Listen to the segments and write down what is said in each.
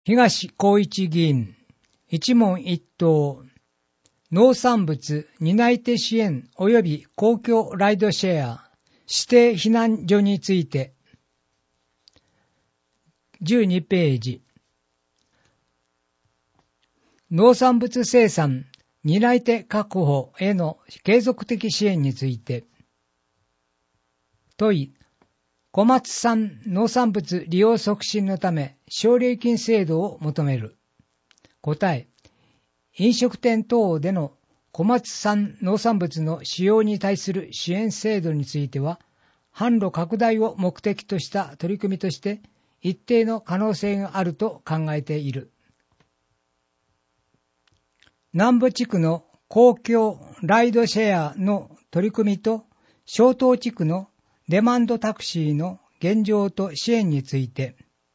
東光一議員、一問一答、農産物担い手支援及び公共ライドシェア、指定避難所について、12ページ。農産物生産、担い手確保への継続的支援について、問い、小松産農産物利用促進のため奨励金制度を求める。答え、飲食店等での小松産農産物の使用に対する支援制度については、販路拡大を目的とした取り組みとして一定の可能性があると考えている。南部地区の公共ライドシェアの取り組みと小東地区のデマンドタクシーの現状と支援について、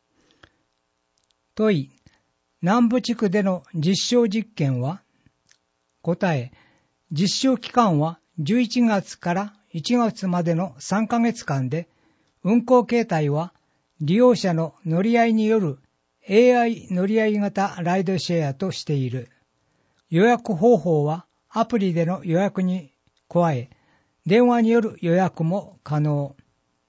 問い、南部地区での実証実験は、答え、実証期間は11月から1月までの3ヶ月間で、運行形態は利用者の乗り合いによる AI 乗り合い型ライドシェアとしている。予約方法はアプリでの予約に加え、電話による予約も可能。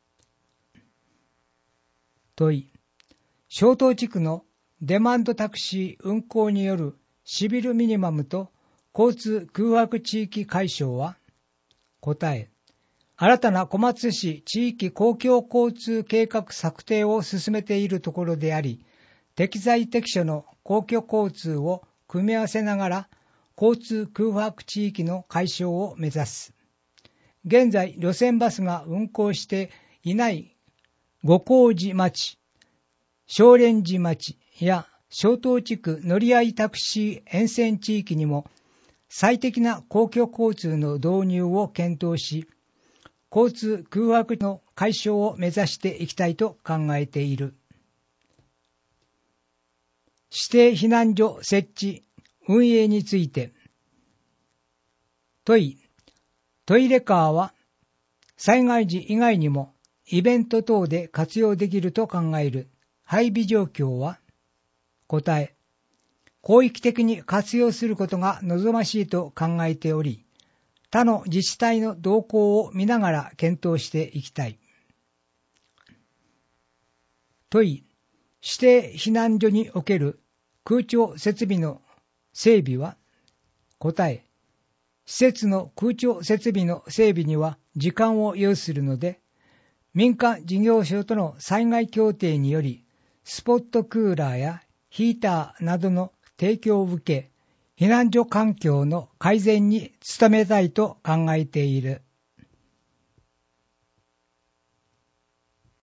問い、小東地区のデマンドタクシー運行によるシビルミニマムと交通空白地域解消は、答え、新たな小松市地域公共交通計画策定を進めているところであり、適材適所の公共交通を組み合わせながら交通空白地域の解消を目指す。現在路線バスが運行していない五光寺町、少蓮寺町や小東地区乗り合いタクシー沿線地域にも最適な公共交通の導入を検討し、交通空白の解消を目指していきたいと考えている。指定避難所設置、運営について、問い、トイレカーは災害時以外にもイベント等で活用できると考える。配備状況は、答え、広域的に活用することが望ましいと考えており、他の自治体の動向を見ながら検討していきたい。問い、指定避難所における空調設備の整備は、答え、施設の空調設備の整備には時間を要するので、民間事業所との災害協定により、スポットクーラーやヒーターなどの提供を受け、避難所環境の改善に努めたいと考えている。